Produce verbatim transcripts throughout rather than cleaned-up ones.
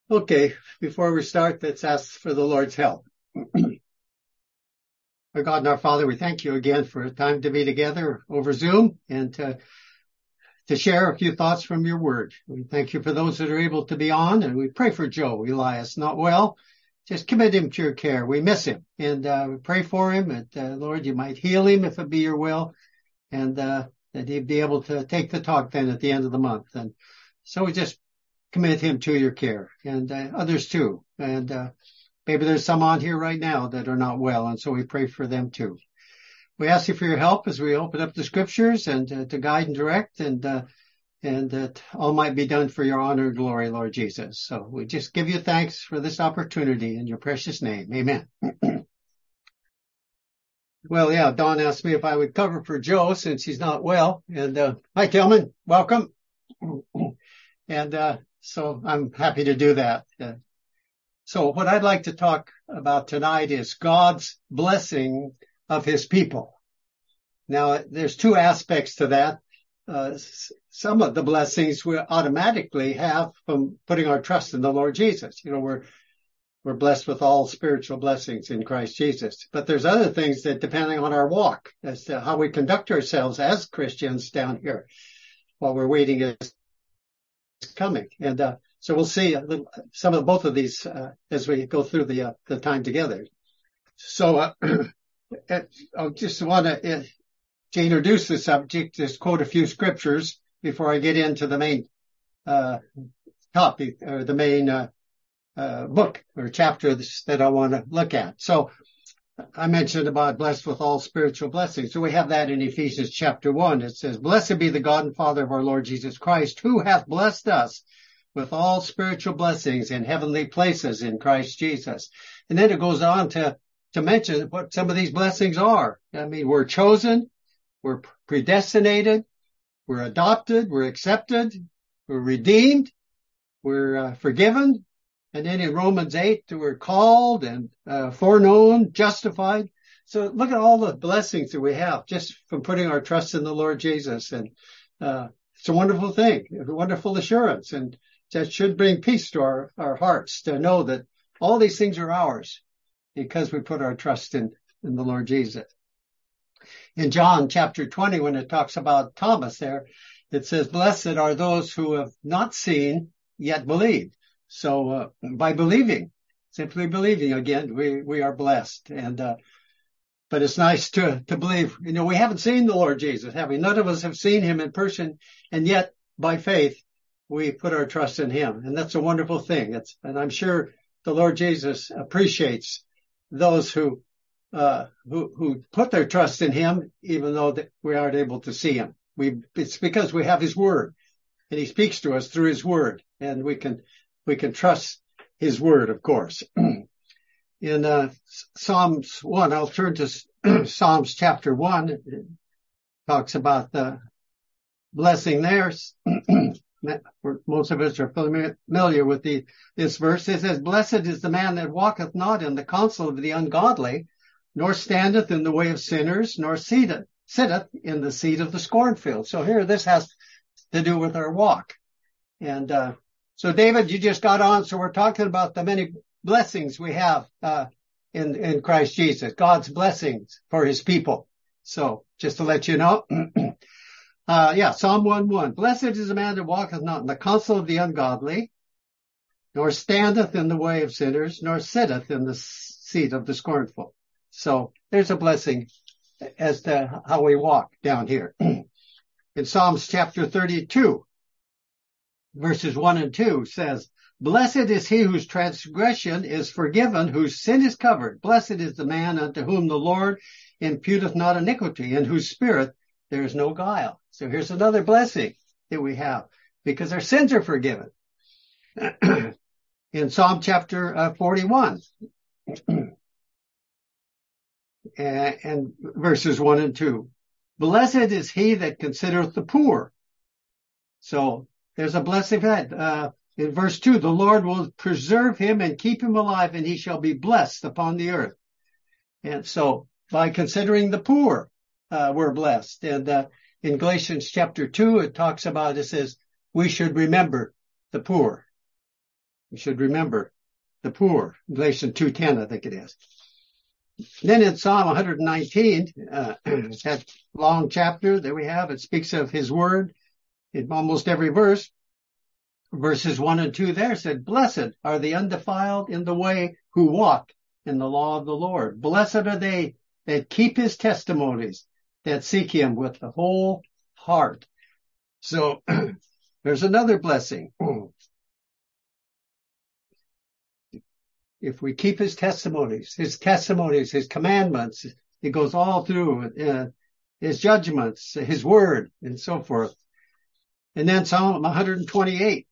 Okay, before we start, let's ask for the Lord's help. Our God and our Father, we thank you again for a time to be together over Zoom and to, to share a few thoughts from your word. We thank you for those that are able to be on, and we pray for Joe Elias, not well. Just commit him to your care. We miss him, and uh, we pray for him, and uh, Lord, you might heal him if it be your will, and uh, that he'd be able to take the talk then at the end of the month. And so we just commit him to your care, and uh, others too. And uh, maybe there's some on here right now that are not well, and so we pray for them too. We ask you for your help as we open up the scriptures and uh, to guide and direct, and uh, and that all might be done for your honor and glory, Lord Jesus. So we just give you thanks for this opportunity in your precious name. Amen. Well, yeah, Dawn asked me if I would cover for Joe since he's not well. And uh, hi, Tillman. Welcome. And uh, so I'm happy to do that. Uh, so what I'd like to talk about tonight is God's blessing of his people. Now, there's two aspects to that. Uh, some of the blessings we automatically have from putting our trust in the Lord Jesus. You know, we're we're blessed with all spiritual blessings in Christ Jesus. But there's other things that depending on our walk as to how we conduct ourselves as Christians down here while we're waiting is coming. And uh, so we'll see a little, some of both of these uh, as we go through the uh, the time together. So uh, I just want to, uh, to introduce the subject, just quote a few scriptures before I get into the main uh, topic or the main uh, uh, book or chapter that I want to look at. So I mentioned about blessed with all spiritual blessings. So we have that in Ephesians chapter one. It says, "Blessed be the God and Father of our Lord Jesus Christ, who hath blessed us with all spiritual blessings in heavenly places in Christ Jesus." And then it goes on to, to mention what some of these blessings are. I mean, we're chosen, we're predestinated, we're adopted, we're accepted, we're redeemed, we're uh, forgiven. And then in Romans eight, we're called and uh, foreknown, justified. So look at all the blessings that we have just from putting our trust in the Lord Jesus. And uh, it's a wonderful thing, a wonderful assurance. And that should bring peace to our, our hearts to know that all these things are ours because we put our trust in, in the Lord Jesus. In John chapter twenty, when it talks about Thomas there, it says, "Blessed are those who have not seen yet believed." So uh, by believing, simply believing, again, we, we are blessed. And uh, but it's nice to, to believe. You know, we haven't seen the Lord Jesus, have we? None of us have seen him in person. And yet, by faith, we put our trust in him. And that's a wonderful thing. It's, and I'm sure the Lord Jesus appreciates those who uh who who put their trust in him, even though that we aren't able to see him. We It's because we have his word. And he speaks to us through his word. And we can We can trust his word, of course. In uh, Psalms one, I'll turn to Psalms chapter one. It talks about the blessing there. Most of us are familiar with the, this verse. It says, "Blessed is the man that walketh not in the counsel of the ungodly, nor standeth in the way of sinners, nor seateth, sitteth in the seat of the scornful." So here, this has to do with our walk. And uh So, David, you just got on. So we're talking about the many blessings we have uh in, in Christ Jesus, God's blessings for his people. So just to let you know, uh yeah, Psalm one one. "Blessed is the man that walketh not in the counsel of the ungodly, nor standeth in the way of sinners, nor sitteth in the seat of the scornful." So there's a blessing as to how we walk down here. In Psalms chapter thirty-two, verses one and two says, "Blessed is he whose transgression is forgiven, whose sin is covered. Blessed is the man unto whom the Lord imputeth not iniquity, in whose spirit there is no guile." So here's another blessing that we have, because our sins are forgiven. In Psalm chapter uh, forty-one, and, and verses one and two, "Blessed is he that considereth the poor." So there's a blessing for that. Uh, in verse two, "The Lord will preserve him and keep him alive, and he shall be blessed upon the earth." And so by considering the poor, uh, we're blessed. And uh, in Galatians chapter two, it talks about, it says, we should remember the poor. You should remember the poor. Galatians two ten, I think it is. Then in Psalm one nineteen, uh, that long chapter that we have, it speaks of his word in almost every verse. Verses one and two there said, blessed are the undefiled in the way who walk in the law of the Lord. Blessed are they that keep his testimonies, that seek him with the whole heart. So there's another blessing. If we keep his testimonies, his testimonies, his commandments, it goes all through uh, his judgments, his word, and so forth. And then Psalm one twenty-eight,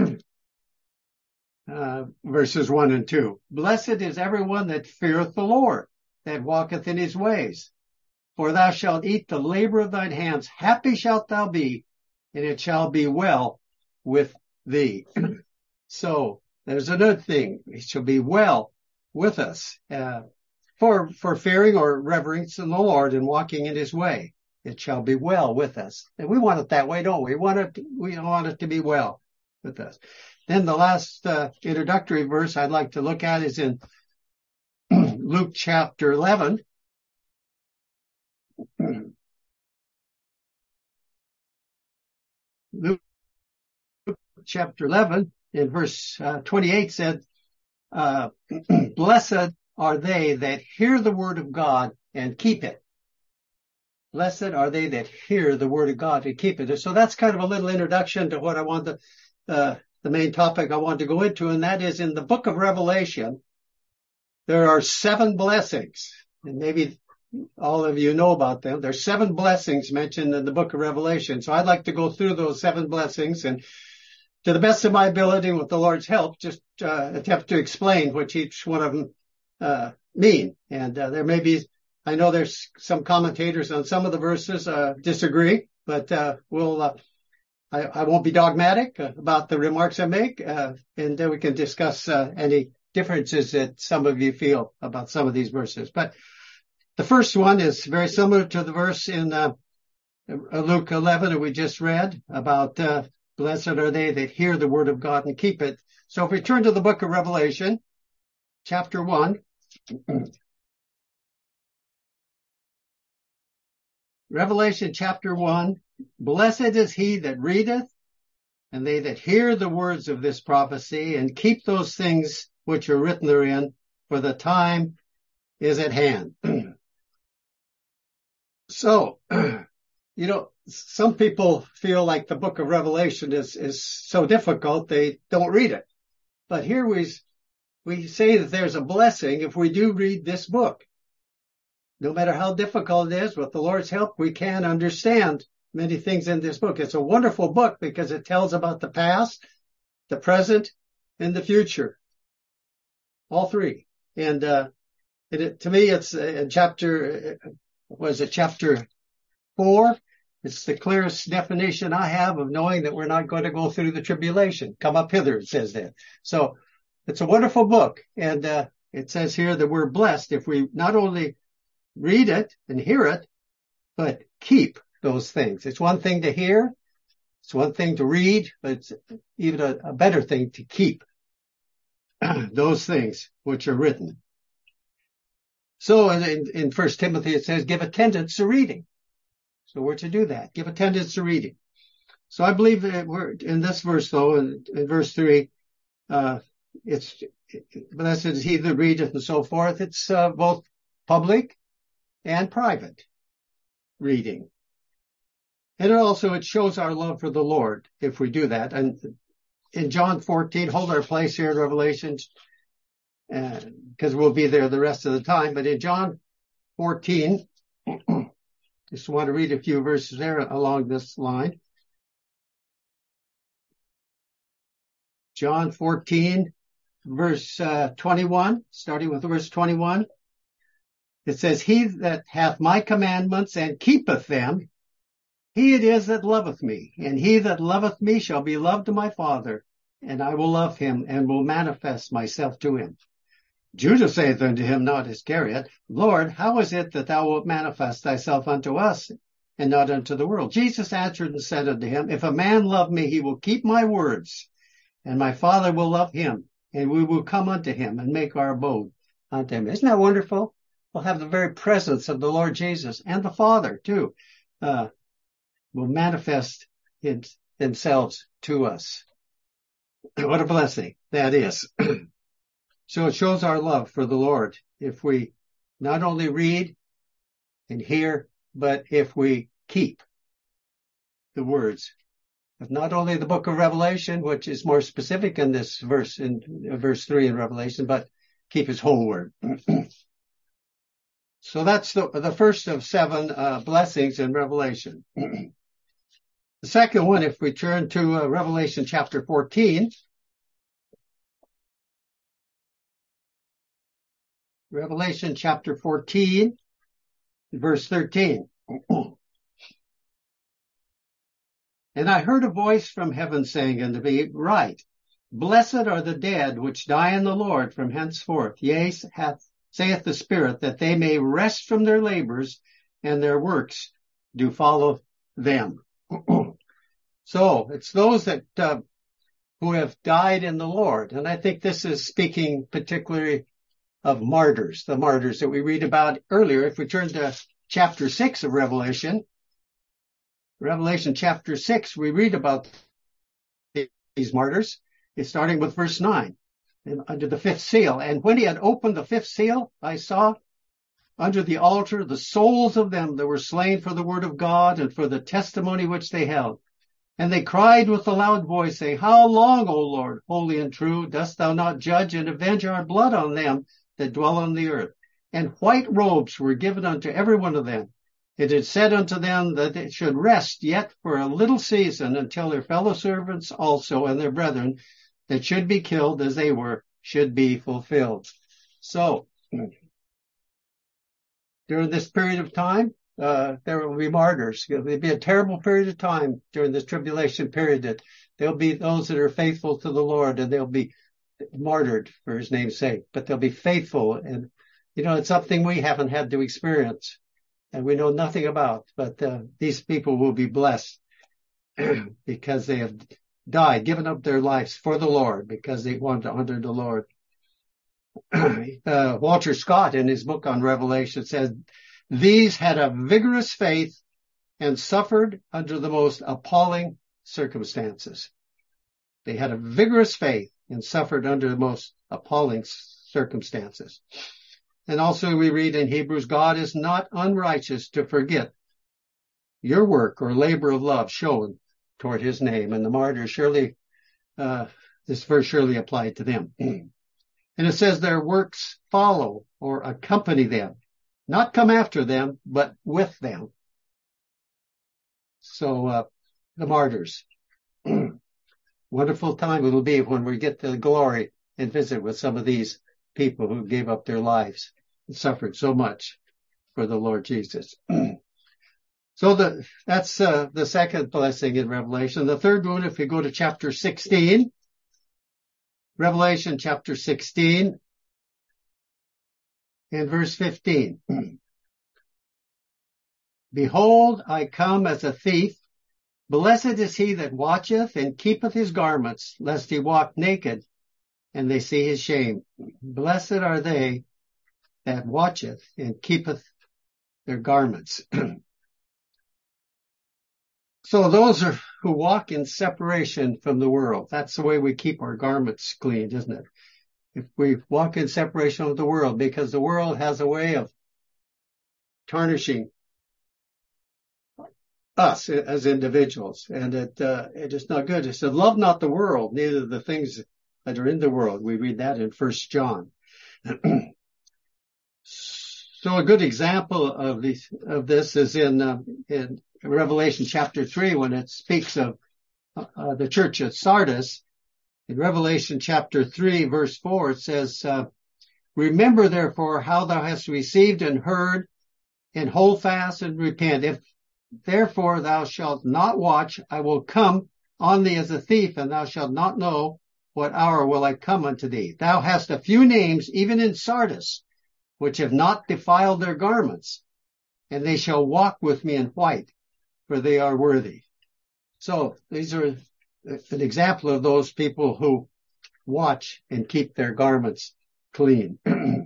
uh, verses one and two. Blessed is everyone that feareth the Lord, that walketh in his ways. For thou shalt eat the labor of thine hands. Happy shalt thou be, and it shall be well with thee. So there's another thing. It shall be well with us, uh, for, for fearing or reverencing the Lord and walking in his way. It shall be well with us. And we want it that way, don't we? We want it, we want it to be well with us. Then the last uh, introductory verse I'd like to look at is in Luke chapter eleven. Luke chapter eleven in verse uh, twenty-eight said, uh, blessed are they that hear the word of God and keep it. Blessed are they that hear the word of God and keep it. So that's kind of a little introduction to what I want to, uh, the main topic I want to go into, and that is in the book of Revelation, there are seven blessings, and maybe all of you know about them. There's seven blessings mentioned in the book of Revelation. So I'd like to go through those seven blessings and to the best of my ability, with the Lord's help, just uh, attempt to explain what each one of them uh, mean. And uh, there may be, I know there's some commentators on some of the verses uh, disagree, but uh, we'll, uh, I, I won't be dogmatic about the remarks I make, uh, and then we can discuss uh, any differences that some of you feel about some of these verses. But the first one is very similar to the verse in uh, Luke eleven that we just read about uh, blessed are they that hear the word of God and keep it. So if we turn to the book of Revelation, chapter one, Revelation chapter one, blessed is he that readeth, and they that hear the words of this prophecy, and keep those things which are written therein, for the time is at hand. So, you know, some people feel like the book of Revelation is, is so difficult they don't read it. But here we, we say that there's a blessing if we do read this book. No matter how difficult it is, with the Lord's help, we can understand many things in this book. It's a wonderful book because it tells about the past, the present, and the future. All three. And, uh, it, to me, it's a chapter, was it chapter four? It's the clearest definition I have of knowing that we're not going to go through the tribulation. Come up hither, it says there. So it's a wonderful book. And, uh, it says here that we're blessed if we not only read it and hear it, but keep those things. It's one thing to hear. It's one thing to read, but it's even a, a better thing to keep those things which are written. So in, in First Timothy, it says, give attendance to reading. So we're to do that. Give attendance to reading. So I believe that we're in this verse, though, in, in verse three, uh, it's, blessed is he that readeth and so forth. It's, uh, both public and private reading. And it also, it shows our love for the Lord if we do that. And in John fourteen, hold our place here in Revelation, because uh, we'll be there the rest of the time. But in John fourteen, just want to read a few verses there along this line. John fourteen, verse uh, twenty-one, starting with verse twenty-one. It says, he that hath my commandments and keepeth them, he it is that loveth me. And he that loveth me shall be loved of my Father, and I will love him and will manifest myself to him. Judas saith unto him, not Iscariot, Lord, how is it that thou wilt manifest thyself unto us, and not unto the world? Jesus answered and said unto him, if a man love me, he will keep my words, and my Father will love him, and we will come unto him and make our abode unto him. Isn't that wonderful? We'll have the very presence of the Lord Jesus, and the Father too, uh, will manifest him, themselves to us. What a blessing that is. So it shows our love for the Lord if we not only read and hear, but if we keep the words of not only the book of Revelation, which is more specific in this verse, in uh, verse three in Revelation, but keep his whole word. So that's the, the first of seven uh, blessings in Revelation. The second one, if we turn to uh, Revelation chapter fourteen, Revelation chapter fourteen, verse thirteen. And I heard a voice from heaven saying unto me, Write, blessed are the dead which die in the Lord from henceforth. Yea, hath, saith the Spirit, that they may rest from their labors, and their works do follow them. So it's those that uh, who have died in the Lord. And I think this is speaking particularly of martyrs, the martyrs that we read about earlier. If we turn to chapter six of Revelation, Revelation chapter six, we read about these martyrs. It's starting with verse nine, and under the fifth seal. And when he had opened the fifth seal, I saw under the altar the souls of them that were slain for the word of God and for the testimony which they held. And they cried with a loud voice, saying, How long, O Lord, holy and true, dost thou not judge and avenge our blood on them that dwell on the earth? And white robes were given unto every one of them. It is said unto them that they should rest yet for a little season until their fellow servants also and their brethren that should be killed as they were should be fulfilled. So, during this period of time, uh, there will be martyrs. It will be a terrible period of time during this tribulation period that there'll be those that are faithful to the Lord, and they'll be martyred for his name's sake, but they'll be faithful. And, you know, it's something we haven't had to experience and we know nothing about, but uh, these people will be blessed because they have died, given up their lives for the Lord because they want to honor the Lord. uh, Walter Scott in his book on Revelation says, these had a vigorous faith and suffered under the most appalling circumstances. They had a vigorous faith and suffered under the most appalling circumstances. And also we read in Hebrews, God is not unrighteous to forget your work or labor of love shown toward his name. And the martyrs surely, uh, this verse surely applied to them. And it says their works follow or accompany them, not come after them, but with them. So, uh, the martyrs, wonderful time it'll be when we get to glory and visit with some of these people who gave up their lives and suffered so much for the Lord Jesus. So the, that's uh, the second blessing in Revelation. The third one, if we go to chapter sixteen, Revelation chapter sixteen and verse fifteen. Behold, I come as a thief. Blessed is he that watcheth and keepeth his garments, lest he walk naked and they see his shame. Blessed are they that watcheth and keepeth their garments. So those are who walk in separation from the world. That's the way we keep our garments clean, isn't it? If we walk in separation with the world, because the world has a way of tarnishing us as individuals, and it, uh, it is not good. It said, love not the world, neither the things that are in the world. We read that in First John. So a good example of this, of this is in, uh, in Revelation chapter three, when it speaks of uh, the church at Sardis. In Revelation chapter three, verse four, it says, uh, remember therefore how thou hast received and heard, and hold fast and repent. If therefore thou shalt not watch, I will come on thee as a thief, and thou shalt not know what hour will I come unto thee. Thou hast a few names, even in Sardis, which have not defiled their garments, and they shall walk with me in white, for they are worthy. So these are an example of those people who watch and keep their garments clean.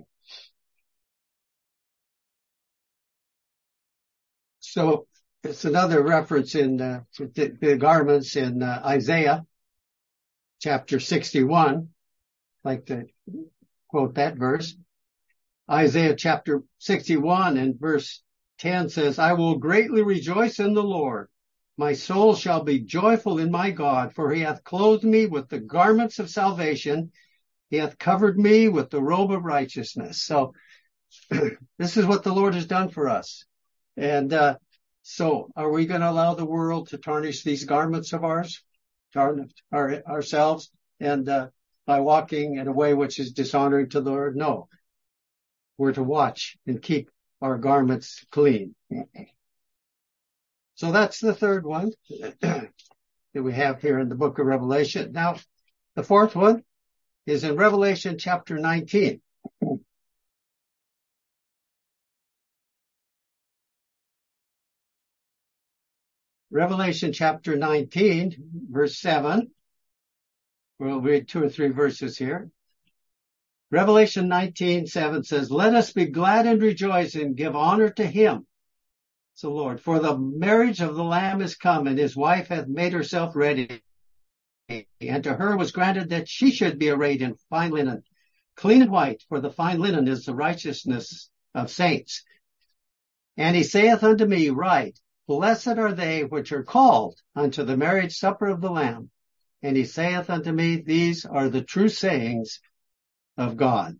So it's another reference in uh, the, the garments in uh, Isaiah chapter sixty-one. I'd like to quote that verse. Isaiah chapter sixty-one and verse ten says, I will greatly rejoice in the Lord. My soul shall be joyful in my God, for he hath clothed me with the garments of salvation. He hath covered me with the robe of righteousness. So this is what the Lord has done for us. And uh, so are we going to allow the world to tarnish these garments of ours, tarnish our, ourselves, and uh, by walking in a way which is dishonoring to the Lord? No. We're to watch and keep our garments clean. So that's the third one that we have here in the book of Revelation. Now, the fourth one is in Revelation chapter nineteen. Revelation chapter nineteen, verse seven. We'll read two or three verses here. Revelation nineteen, seven says, let us be glad and rejoice and give honor to him, the Lord, for the marriage of the Lamb is come, and his wife hath made herself ready. And to her was granted that she should be arrayed in fine linen, clean and white, for the fine linen is the righteousness of saints. And he saith unto me, write, blessed are they which are called unto the marriage supper of the Lamb. And he saith unto me, these are the true sayings of God.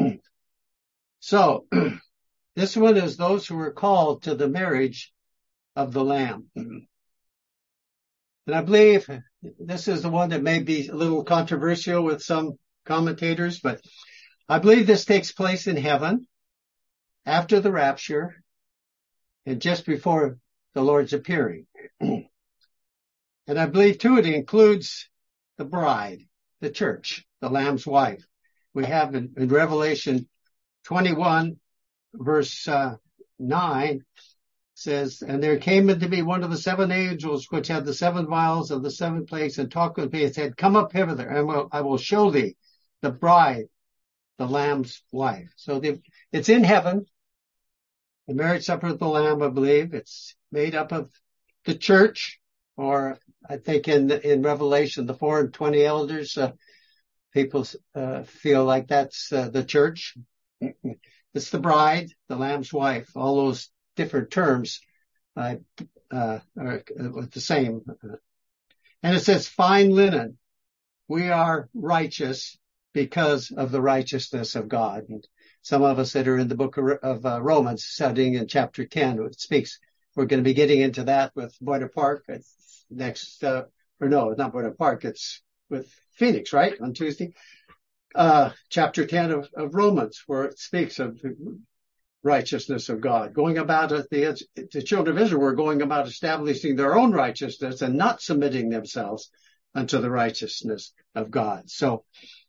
So, this one is those who are called to the marriage of the Lamb. And I believe this is the one that may be a little controversial with some commentators, but I believe this takes place in heaven after the rapture and just before the Lord's appearing. And I believe too it includes the bride, the church, the Lamb's wife. We have in, in Revelation twenty-one, verse uh, nine, says, and there came unto me one of the seven angels which had the seven vials of the seven plagues, and talked with me and said, come up hither, and will, I will show thee the bride, the Lamb's wife. So the, it's in heaven, the marriage supper of the Lamb, I believe. It's made up of the church, or I think in in Revelation, the four and twenty elders. Uh, people uh, feel like that's uh, the church. It's the bride, the Lamb's wife. All those different terms uh, uh, are the same. And it says fine linen. We are righteous because of the righteousness of God. And some of us that are in the book of, of uh, Romans, studying in chapter ten, it speaks. We're going to be getting into that with Boyder Park next, uh, or no, not Boyder Park. It's with Phoenix, right? On Tuesday. Uh, chapter ten of, of Romans, where it speaks of the righteousness of God. Going about it, the, the children of Israel were going about establishing their own righteousness and not submitting themselves unto the righteousness of God. So,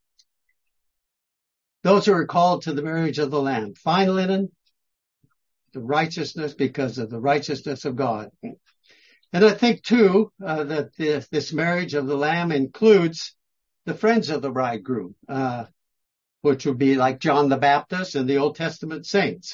those who are called to the marriage of the Lamb, fine linen, the righteousness because of the righteousness of God. And I think too, uh, that this, this marriage of the Lamb includes the friends of the bridegroom, uh, which would be like John the Baptist and the Old Testament saints.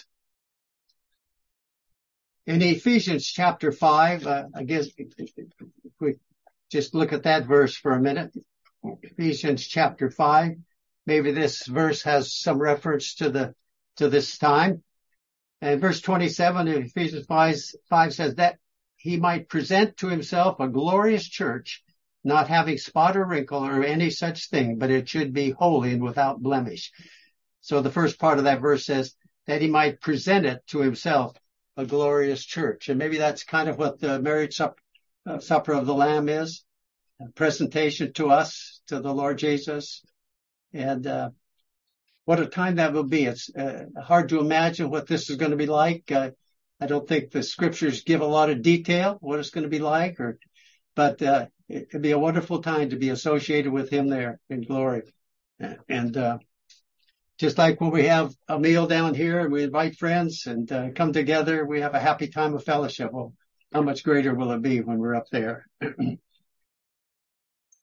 In Ephesians chapter five, uh, I guess if we just look at that verse for a minute. Ephesians chapter five. Maybe this verse has some reference to the, to this time. And verse twenty-seven of Ephesians five, five says that he might present to himself a glorious church, not having spot or wrinkle or any such thing, but it should be holy and without blemish. So the first part of that verse says that he might present it to himself a glorious church. And maybe that's kind of what the marriage supper, uh, supper of the Lamb is, a presentation to us, to the Lord Jesus. And uh, what a time that will be. It's uh, hard to imagine what this is going to be like. Uh, I don't think the scriptures give a lot of detail what it's going to be like, or, but uh, it could be a wonderful time to be associated with him there in glory. And uh, just like when we have a meal down here and we invite friends and uh, come together, we have a happy time of fellowship. Well, how much greater will it be when we're up there?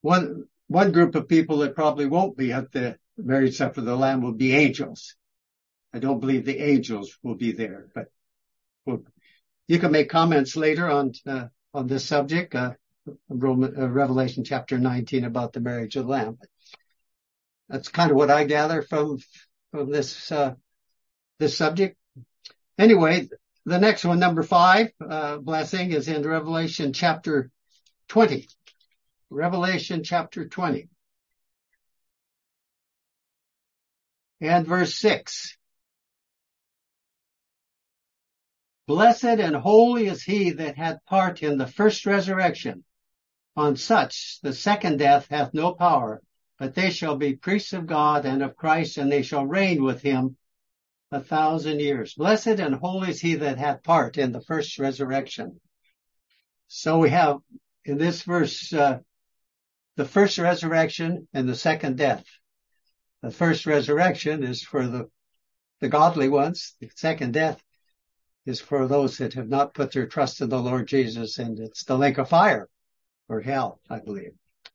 one, one group of people that probably won't be at the marriage supper of the Lamb will be angels. I don't believe the angels will be there, but we'll, you can make comments later on, uh, on this subject, uh, Roman, uh, Revelation chapter nineteen about the marriage of the Lamb. That's kind of what I gather from, from this, uh, this subject. Anyway, the next one, number five, uh, blessing is in Revelation chapter twenty. Revelation chapter twenty. And verse six. Blessed and holy is he that hath part in the first resurrection. On such the second death hath no power, but they shall be priests of God and of Christ, and they shall reign with him a thousand years. Blessed and holy is he that hath part in the first resurrection. So we have in this verse, uh, the first resurrection and the second death. The first resurrection is for the, the godly ones. The second death is for those that have not put their trust in the Lord Jesus, and it's the lake of fire or hell, I believe.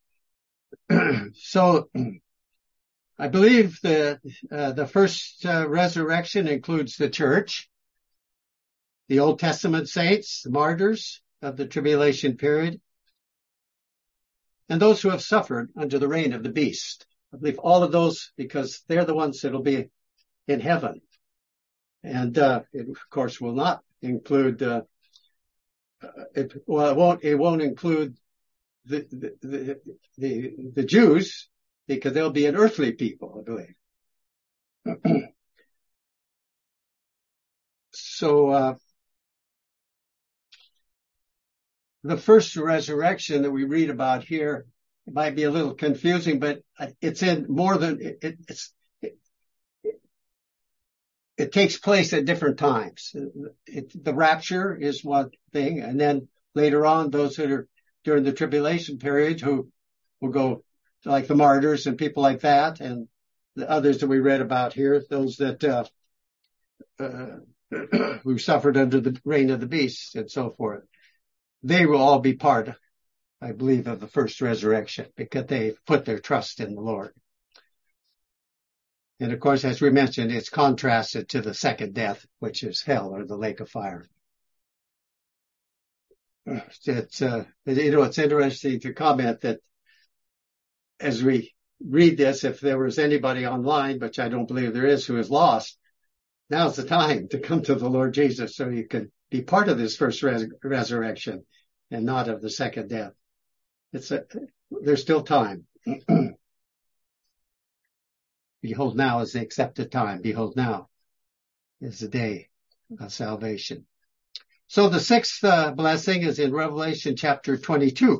So I believe the uh, the first uh, resurrection includes the church, the Old Testament saints, the martyrs of the tribulation period, and those who have suffered under the reign of the beast. I believe all of those, because they're the ones that will be in heaven. And uh, it, of course, will not include. Uh, it, well, it won't. It won't include the the the the, the Jews, because they'll be an earthly people, I believe. So uh, the first resurrection that we read about here, it might be a little confusing, but it's in more than it, it, it's. It takes place at different times. It, the rapture is one thing, and then later on, those that are during the tribulation period who will go like the martyrs and people like that, and the others that we read about here, those that uh, uh, who suffered under the reign of the beast and so forth. They will all be part, I believe, of the first resurrection because they put their trust in the Lord. And of course, as we mentioned, it's contrasted to the second death, which is hell or the lake of fire. It's, uh, you know, it's interesting to comment that as we read this, if there was anybody online, which I don't believe there is, who is lost, now's the time to come to the Lord Jesus so you can be part of this first res- resurrection and not of the second death. It's a, there's still time. Behold, now is the accepted time. Behold, now is the day of salvation. So the sixth uh, blessing is in Revelation chapter twenty-two.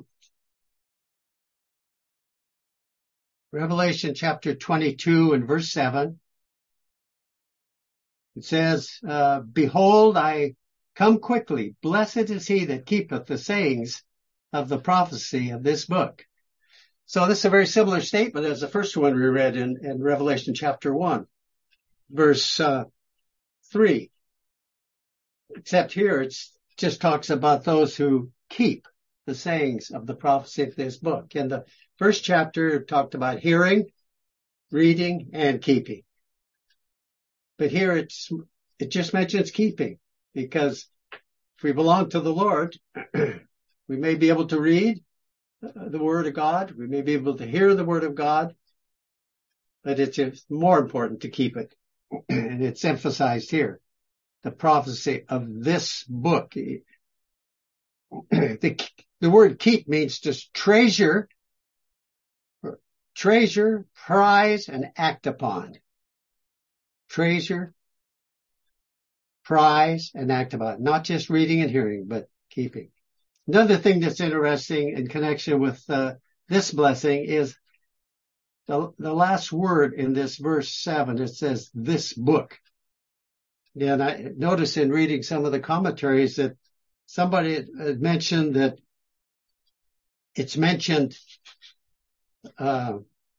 Revelation chapter twenty-two and verse seven. It says, uh, Behold, I come quickly. Blessed is he that keepeth the sayings of the prophecy of this book. So this is a very similar statement as the first one we read in, in Revelation chapter one, verse uh, three. Except here it just talks about those who keep the sayings of the prophecy of this book. In the first chapter, it talked about hearing, reading, and keeping. But here it's it just mentions keeping, because if we belong to the Lord, we may be able to read the Word of God. We may be able to hear the Word of God, but it's more important to keep it. And it's emphasized here, the prophecy of this book. The, the word keep means just treasure, treasure, prize, and act upon. Treasure, prize, and act upon. Not just reading and hearing, but keeping. Another thing that's interesting in connection with uh, this blessing is the, the last word in this verse seven. It says, this book. And I noticed in reading some of the commentaries that somebody had mentioned that it's mentioned, uh,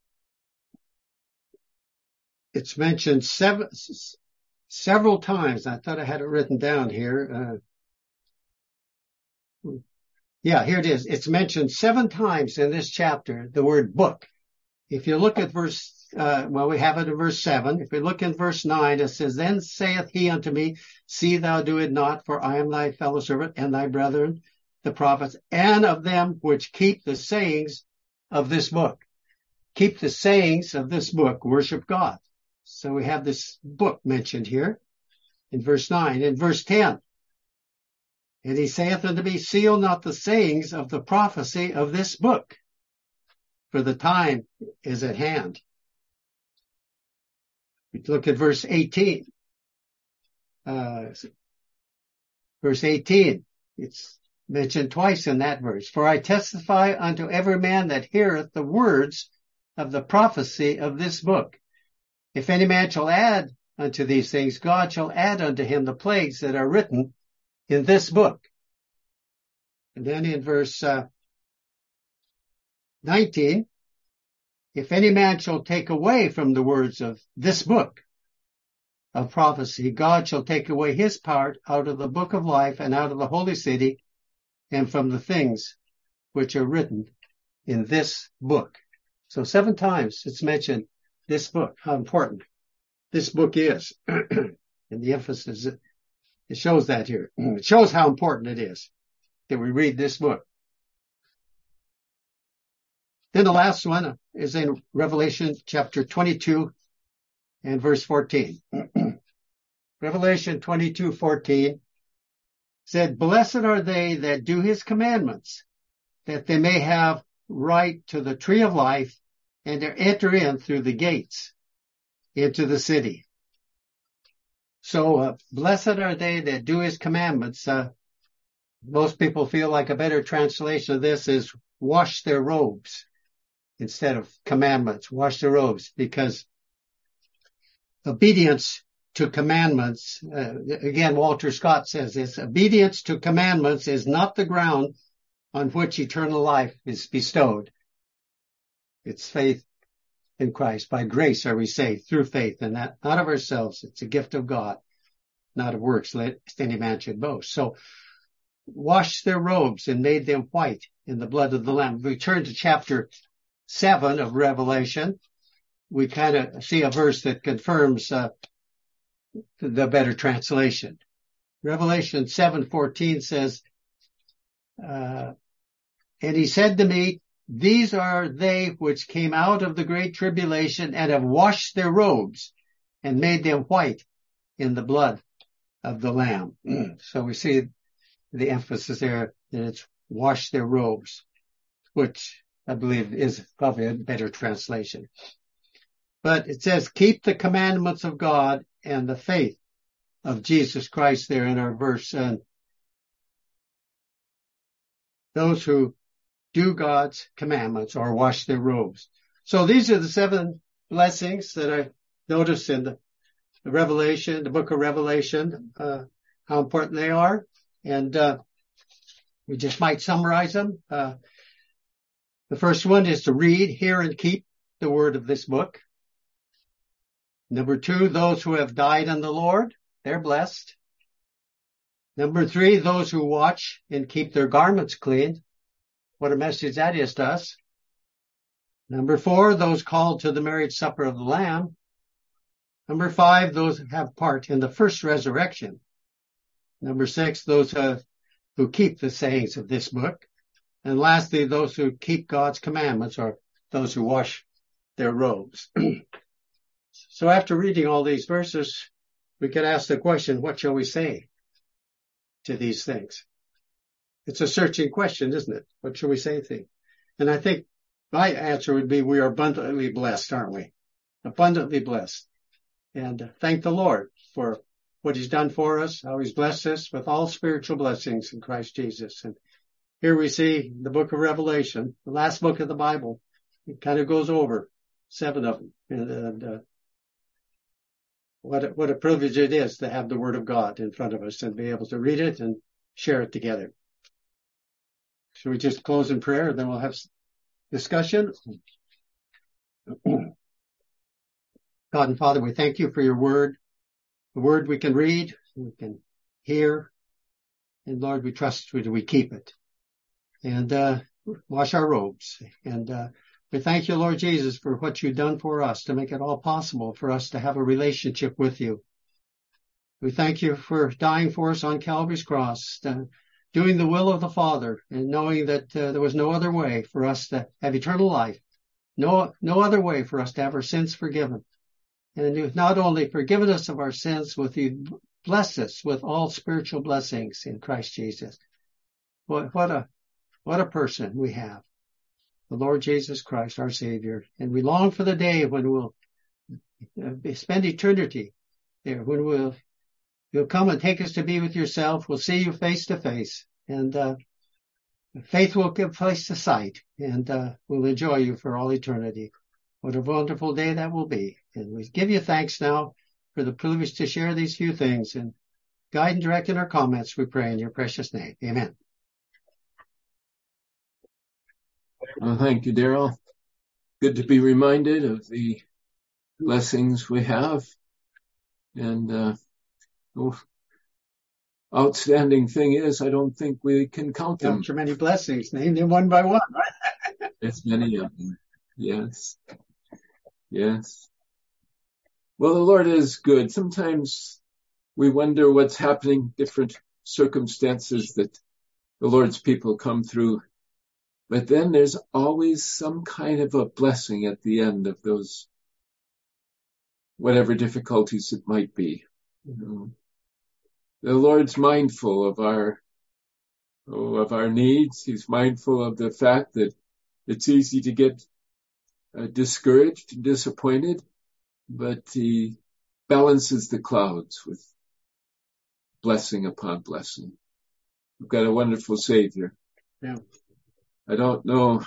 it's mentioned seven, several times. I thought I had it written down here. Uh, yeah, here it is. It's mentioned seven times in this chapter, the word book. If you look at verse, uh, well, we have it in verse seven. If we look in verse nine, it says, Then saith he unto me, See thou do it not, for I am thy fellow servant and thy brethren, the prophets, and of them which keep the sayings of this book. Keep the sayings of this book, worship God. So we have this book mentioned here in verse nine. In verse ten, and he saith unto me, Seal not the sayings of the prophecy of this book, for the time is at hand. We look at verse eighteen. Uh, verse eighteen, it's mentioned twice in that verse. For I testify unto every man that heareth the words of the prophecy of this book. If any man shall add unto these things, God shall add unto him the plagues that are written in this book. And then in verse uh, nineteen, if any man shall take away from the words of this book of prophecy, God shall take away his part out of the book of life and out of the holy city and from the things which are written in this book. So seven times it's mentioned this book, how important this book is. And the emphasis, it shows that here. It shows how important it is that we read this book. Then the last one is in Revelation chapter twenty-two and verse fourteen. Revelation twenty-two fourteen said, Blessed are they that do his commandments, that they may have right to the tree of life and to enter in through the gates into the city. So uh, blessed are they that do his commandments. Uh, most people feel like a better translation of this is wash their robes instead of commandments. Wash their robes, because obedience to commandments, uh, again, Walter Scott says this, obedience to commandments is not the ground on which eternal life is bestowed. It's faith in Christ. By grace are we saved through faith, and that not of ourselves. It's a gift of God, not of works, lest any man should boast. So washed their robes and made them white in the blood of the Lamb. We turn to chapter seven of Revelation. We kind of see a verse that confirms uh, the better translation. Revelation seven fourteen says, uh, and he said to me, These are they which came out of the great tribulation and have washed their robes and made them white in the blood of the Lamb. So we see the emphasis there that it's washed their robes, which I believe is probably a better translation. But it says, keep the commandments of God and the faith of Jesus Christ there in our verse. And those who do God's commandments or wash their robes. So these are the seven blessings that I noticed in the, the Revelation, the book of Revelation, uh, how important they are. And, uh, we just might summarize them. Uh, the first one is to read, hear, and keep the word of this book. Number two, those who have died in the Lord, they're blessed. Number three, those who watch and keep their garments clean. What a message that is to us. Number four, those called to the marriage supper of the Lamb. Number five, those who have part in the first resurrection. Number six, those who, have, who keep the sayings of this book. And lastly, those who keep God's commandments, or those who wash their robes. So after reading all these verses, we could ask the question, what shall we say to these things? It's a searching question, isn't it? What shall we say to things? And I think my answer would be, we are abundantly blessed, aren't we? Abundantly blessed. And thank the Lord for what he's done for us, how he's blessed us with all spiritual blessings in Christ Jesus. And here we see the book of Revelation, the last book of the Bible. It kind of goes over seven of them. And, and uh, what a, what a privilege it is to have the Word of God in front of us and be able to read it and share it together. Should we just close in prayer, and then we'll have discussion? God and Father, we thank you for your word, the word we can read, we can hear, and Lord, we trust you that we keep it. and uh, wash our robes. And uh, we thank you, Lord Jesus, for what you've done for us to make it all possible for us to have a relationship with you. We thank you for dying for us on Calvary's cross, uh, doing the will of the Father, and knowing that uh, there was no other way for us to have eternal life, no no other way for us to have our sins forgiven. And you've not only forgiven us of our sins, but you've blessed us with all spiritual blessings in Christ Jesus. What, what a what a person we have, the Lord Jesus Christ, our Savior. And we long for the day when we'll uh, spend eternity there, when we'll you'll come and take us to be with yourself. We'll see you face to face, and uh, faith will give place to sight, and uh, we'll enjoy you for all eternity. What a wonderful day that will be. And we give you thanks now for the privilege to share these few things, and guide and direct in our comments, we pray in your precious name. Amen. Well, thank you, Daryl. Good to be reminded of the blessings we have. And uh oh, outstanding thing is, I don't think we can count them. Count your many blessings. Name them one by one, right? It's many of them. Yes. Yes. Well, the Lord is good. Sometimes we wonder what's happening, different circumstances that the Lord's people come through. But then there's always some kind of a blessing at the end of those, whatever difficulties it might be. You know, the Lord's mindful of our, oh, of our needs. He's mindful of the fact that it's easy to get uh, discouraged and disappointed, but he balances the clouds with blessing upon blessing. We've got a wonderful Savior. Yeah. I don't know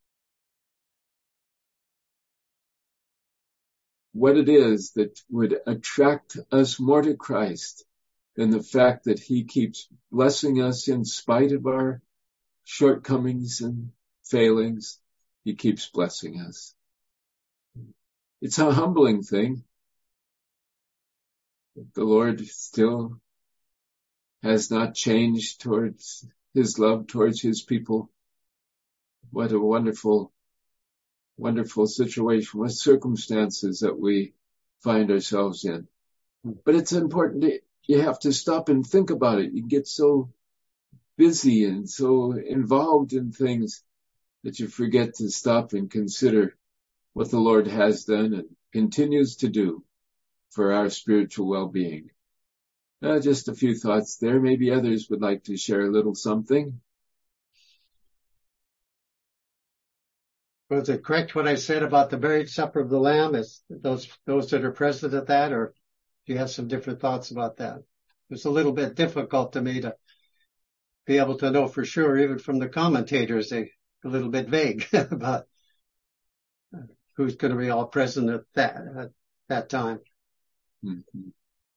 what it is that would attract us more to Christ than the fact that he keeps blessing us in spite of our shortcomings and failings. He keeps blessing us. It's a humbling thing. The Lord still has not changed towards his love towards his people. What a wonderful, wonderful situation with circumstances that we find ourselves in. But it's important to, you have to stop and think about it. You get so busy and so involved in things that you forget to stop and consider what the Lord has done and continues to do for our spiritual well-being. Uh, just a few thoughts there. Maybe others would like to share a little something. Was it correct what I said about the marriage supper of the Lamb? Is those those that are present at that, or do you have some different thoughts about that? It's a little bit difficult to me to be able to know for sure, even from the commentators. They're a little bit vague about who's going to be all present at that at that time. Mm-hmm.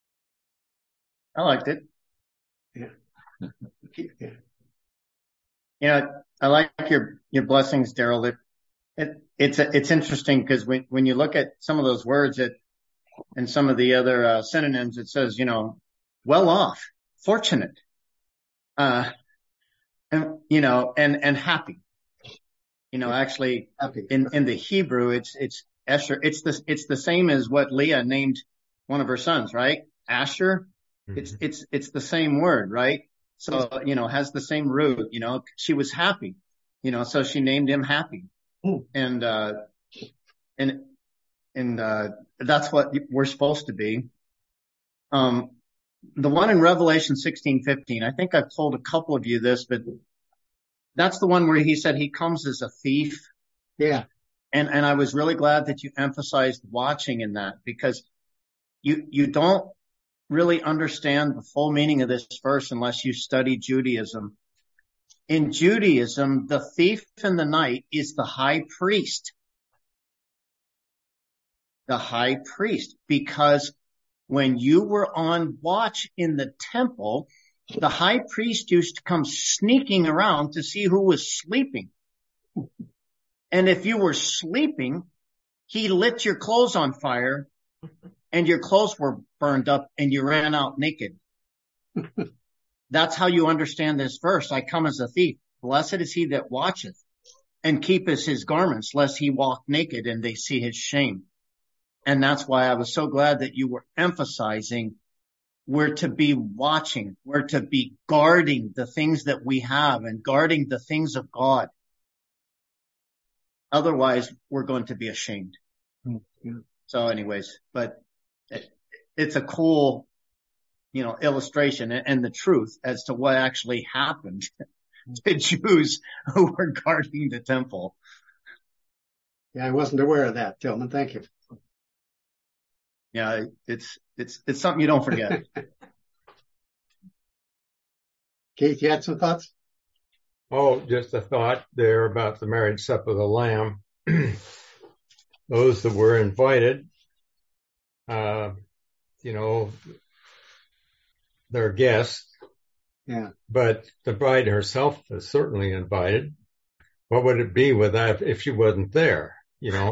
I liked it. Yeah. Yeah. You know, I like your your blessings, Daryl. It, it it's it's interesting because when when you look at some of those words, it and some of the other uh, synonyms, it says, you know, well off, fortunate, uh, and you know, and and happy. You know, actually, Happy. in in the Hebrew, it's it's Esher. It's the it's the same as what Leah named one of her sons, right? Asher. Mm-hmm. It's it's it's the same word, right? So, you know, has the same root, you know, she was happy, you know, so she named him Happy. Ooh. And, uh, and, and, uh, that's what we're supposed to be. Um, the one in Revelation sixteen fifteen, I think I've told a couple of you this, but that's the one where he said he comes as a thief. Yeah. And, and I was really glad that you emphasized watching in that, because you, you don't really understand the full meaning of this verse unless you study Judaism. In Judaism, the thief in the night is the high priest. The high priest, because when you were on watch in the temple, the high priest used to come sneaking around to see who was sleeping. And if you were sleeping, he lit your clothes on fire and your clothes were burned up and you ran out naked. That's how you understand this verse. I come as a thief. blessed is he that watcheth and keepeth his garments, lest he walk naked and they see his shame. And that's why I was so glad that you were emphasizing we're to be watching, we're to be guarding the things that we have and guarding the things of God. Otherwise, we're going to be ashamed. Mm-hmm. So anyways, but it, it's a cool, you know, illustration and, and the truth as to what actually happened to Jews who were guarding the temple. Yeah, I wasn't aware of that, Tillman. Thank you. Yeah, it's, it's, it's something you don't forget. Keith, you had some thoughts? Oh, just a thought there about the marriage supper of the Lamb. Those that were invited, uh, you know, they're guests. Yeah. But the bride herself is certainly invited. What would it be without if she wasn't there? You know,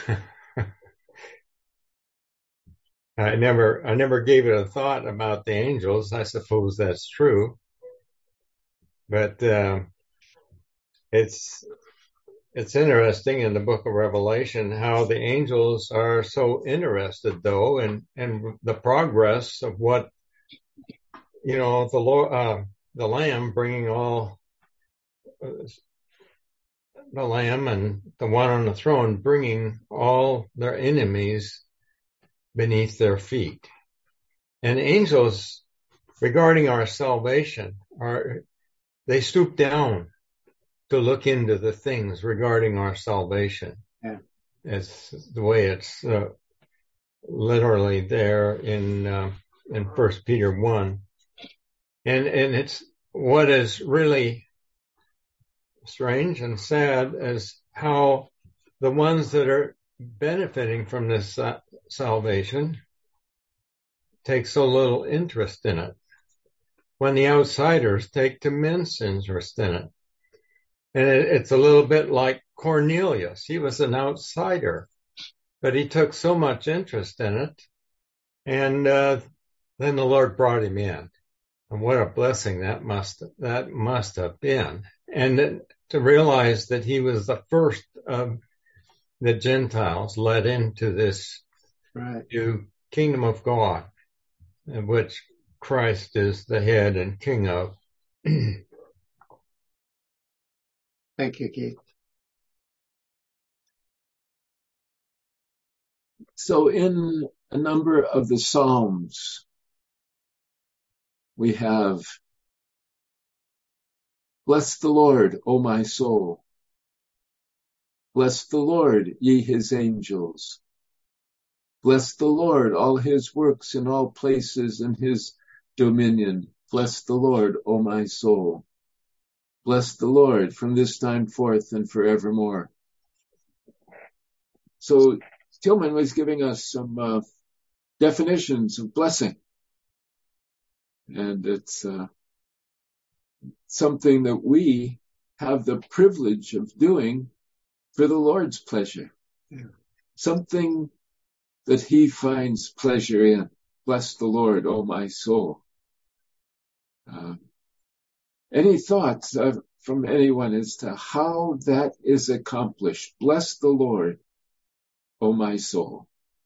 I never, I never gave it a thought about the angels. I suppose that's true, but uh, it's it's interesting in the Book of Revelation how the angels are so interested, though, in in the progress of what you know the Lord, uh, the Lamb bringing all. Uh, the Lamb and the one on the throne bringing all their enemies beneath their feet. And angels, regarding our salvation, are they stoop down to look into the things regarding our salvation. Yeah. It's the way it's uh, literally there in uh, in First Peter one. And and it's what is really strange and sad is how the ones that are benefiting from this uh, salvation take so little interest in it, when the outsiders take immense interest in it. And it, it's a little bit like Cornelius. He was an outsider, but he took so much interest in it. And uh, then the Lord brought him in. And what a blessing that must that must have been. And to realize that he was the first of the Gentiles led into this right. new kingdom of God, in which Christ is the head and king of. Thank you, Keith. So in a number of the Psalms, we have, bless the Lord, O my soul. Bless the Lord, ye his angels. Bless the Lord, all his works in all places in his dominion. Bless the Lord, O my soul. Bless the Lord from this time forth and forevermore. So Tillman was giving us some uh, definitions of blessing. And it's uh, something that we have the privilege of doing for the Lord's pleasure. Yeah. Something that he finds pleasure in. Bless the Lord, O my soul. Uh, any thoughts uh, from anyone as to how that is accomplished? Bless the Lord, O my soul.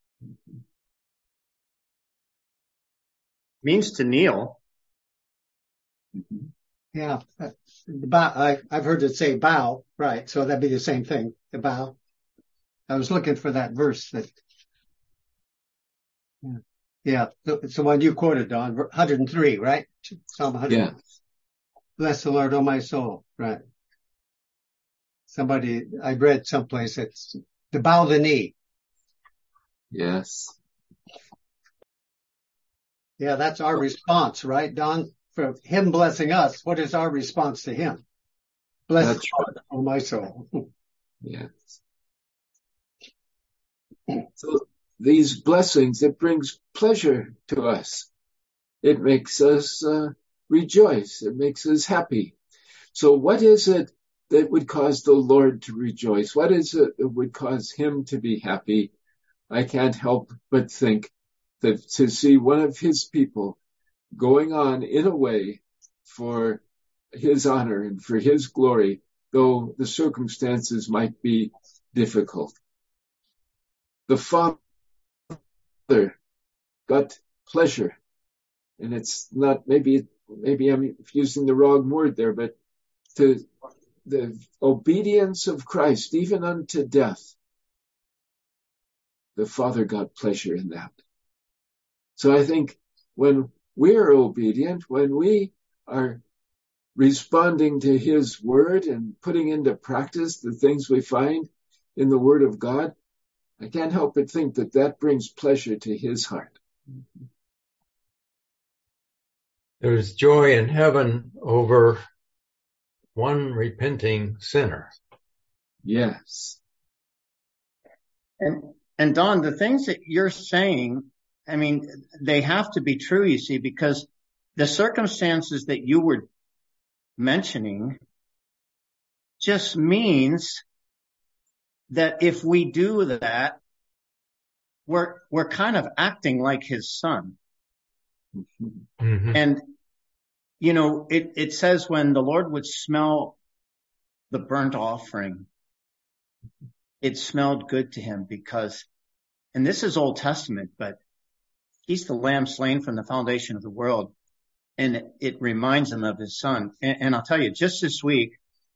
Means to kneel. Mm-hmm. Yeah. The bow, I, I've heard it say bow, right? So that'd be the same thing, the bow. I was looking for that verse that, yeah. Yeah. It's the one you quoted, Don, one hundred three, right? Psalm one hundred. Yeah. Bless the Lord, O my soul. Right. Somebody, I read someplace it's to bow the knee. Yes. Yeah, that's our response, right, Don? For him blessing us, what is our response to him? Bless That's the Lord, O my soul. Yes. So these blessings, it brings pleasure to us. It makes us uh, rejoice. It makes us happy. So what is it that would cause the Lord to rejoice? What is it that would cause him to be happy? I can't help but think that to see one of his people going on in a way for his honor and for his glory, though the circumstances might be difficult. The Father got pleasure, and it's not, maybe, maybe I'm using the wrong word there, but to the obedience of Christ, even unto death, the Father got pleasure in that. So I think when we're obedient, when we are responding to his word and putting into practice the things we find in the word of God, I can't help but think that that brings pleasure to his heart. There's joy in heaven over one repenting sinner. Yes. And, and Don, the things that you're saying, I mean, they have to be true, you see, because the circumstances that you were mentioning just means that if we do that, we're, we're kind of acting like his son. Mm-hmm. And, you know, it, it says when the Lord would smell the burnt offering, it smelled good to him because, and this is Old Testament, but he's the lamb slain from the foundation of the world. And it, it reminds him of his son. And, and I'll tell you, just this week,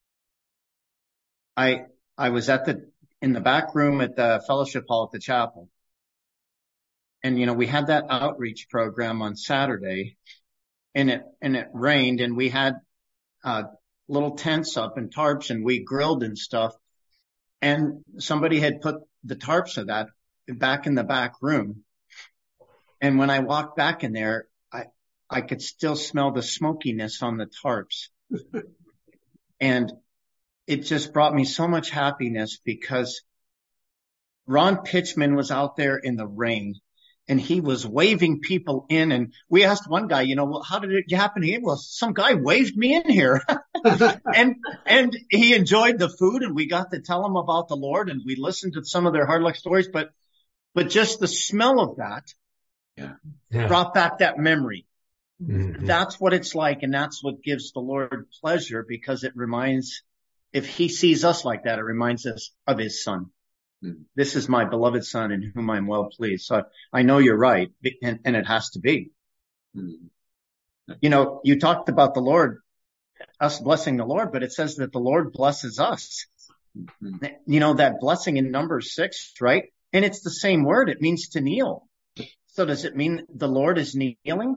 I, I was at the, in the back room at the fellowship hall at the chapel. And, you know, we had that outreach program on Saturday, and it, and it rained, and we had, uh, little tents up and tarps, and we grilled and stuff. And somebody had put the tarps of that back in the back room. And when I walked back in there, I, I could still smell the smokiness on the tarps. And it just brought me so much happiness because Ron Pitchman was out there in the rain and he was waving people in. And we asked one guy, you know, well, how did it happen here? Well, some guy waved me in here and, and he enjoyed the food and we got to tell him about the Lord and we listened to some of their hard luck stories, but, but just the smell of that Yeah. Yeah. brought back that memory. Mm-hmm. That's what it's like. And that's what gives the Lord pleasure because it reminds, if he sees us like that, it reminds us of his son. Mm. This is my beloved son in whom I'm well pleased. So I know you're right. And, and it has to be. Mm. You know, you talked about the Lord, us blessing the Lord, but it says that the Lord blesses us. Mm-hmm. You know, that blessing in Numbers six, right? And it's the same word. It means to kneel. So does it mean the Lord is kneeling?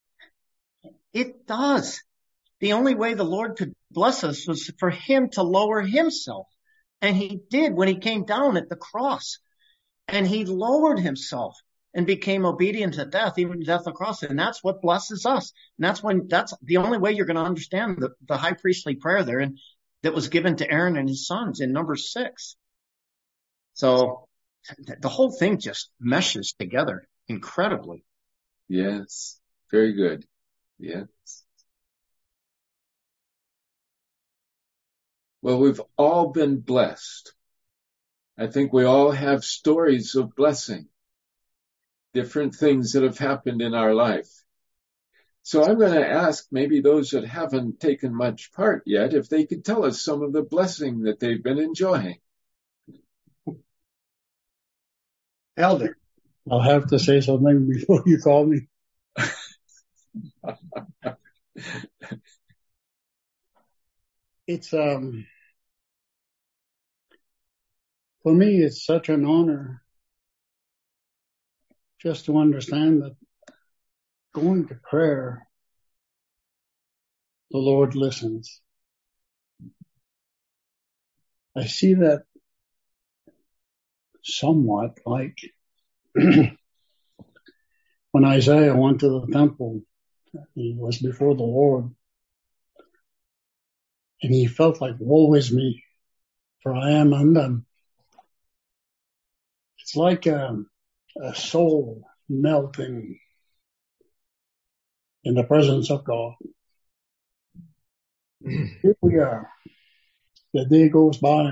It does. The only way the Lord could bless us was for him to lower himself. And he did when he came down at the cross. And he lowered himself and became obedient to death, even death on the cross. And that's what blesses us. And that's when, that's the only way you're going to understand the, the high priestly prayer there and that was given to Aaron and his sons in number six. So the whole thing just meshes together incredibly. Yes. Very good. Yes. Well, we've all been blessed. I think we all have stories of blessing, different things that have happened in our life. So I'm going to ask maybe those that haven't taken much part yet, if they could tell us some of the blessing that they've been enjoying. Elder. I'll have to say something before you call me. It's, um, for me, it's such an honor just to understand that going to prayer, the Lord listens. I see that somewhat like when Isaiah went to the temple, he was before the Lord, and he felt like, woe is me, for I am undone. It's like a, a soul melting in the presence of God. Here we are. The day goes by.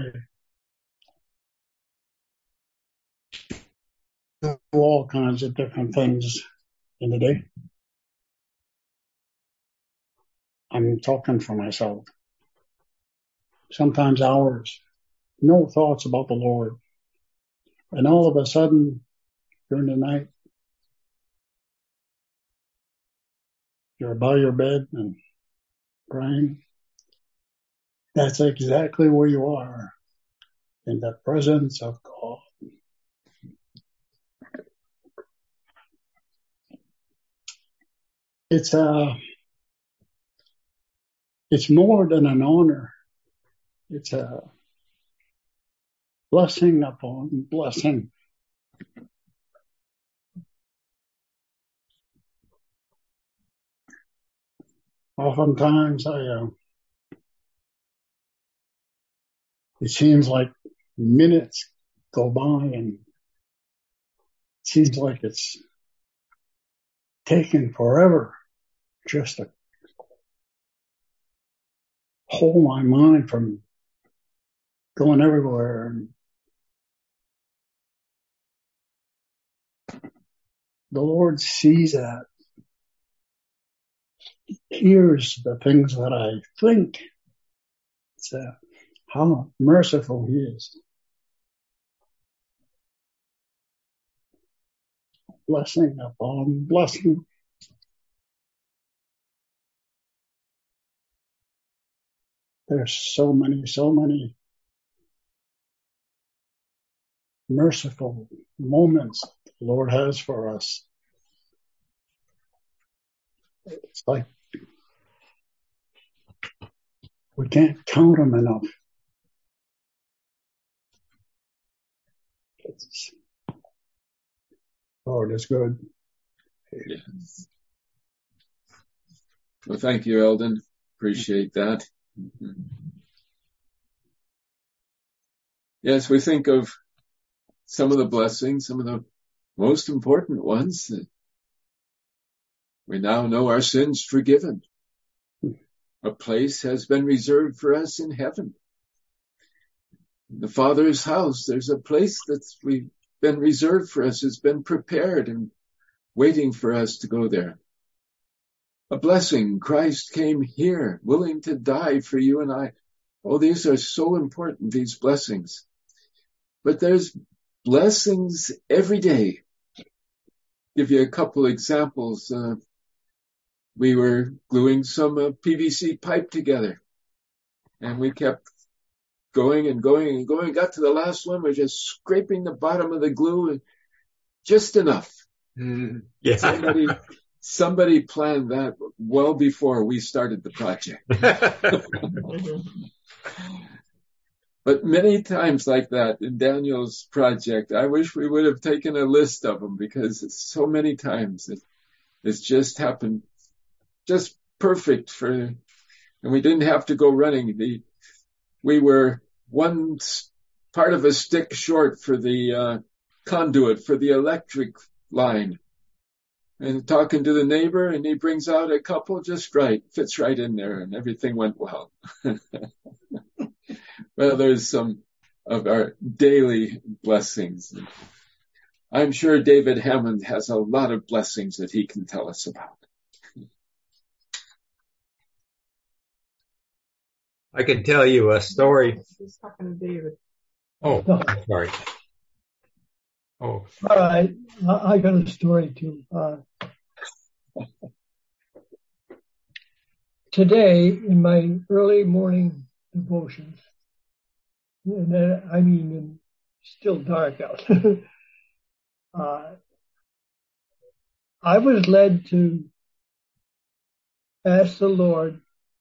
Do all kinds of different things in the day. I'm talking for myself. Sometimes hours, no thoughts about the Lord. And all of a sudden, during the night, you're by your bed and praying. That's exactly where you are, in the presence of God. It's a, it's more than an honor. It's a blessing upon blessing. Oftentimes, I, uh, it seems like minutes go by and it seems like it's taken forever just to hold my mind from going everywhere. And the Lord sees that, hears the things that I think. It's uh, how merciful He is. Blessing upon blessing. There's so many, so many merciful moments the Lord has for us. It's like we can't count them enough. It's, Lord is good. Yes. Well, thank you, Eldon. Appreciate that. Mm-hmm. Yes, we think of some of the blessings, some of the most important ones. We now know our sins forgiven. A place has been reserved for us in heaven. In the Father's house, there's a place that's we've been reserved for us, has been prepared and waiting for us to go there. A blessing, Christ came here, willing to die for you and I. Oh, these are so important, these blessings. But there's blessings every day. Give you a couple examples. Uh, we were gluing some uh, P V C pipe together, and we kept going and going and going. Got to the last one, we're just scraping the bottom of the glue, and just enough. Mm, yeah. Somebody, somebody planned that well before we started the project. But many times like that in Daniel's project, I wish we would have taken a list of them, because it's so many times it, it's just happened just perfect for, and we didn't have to go running. The, we were one part of a stick short for the uh, conduit for the electric line, and talking to the neighbor, and he brings out a couple just right, fits right in there, and everything went well. Well, there's some of our daily blessings. I'm sure David Hammond has a lot of blessings that he can tell us about. I can tell you a story. He's talking to David. Oh, I'm sorry. Oh, all right. I got a story too. Uh, today, in my early morning devotions, and then, I mean, it's still dark out, uh, I was led to ask the Lord.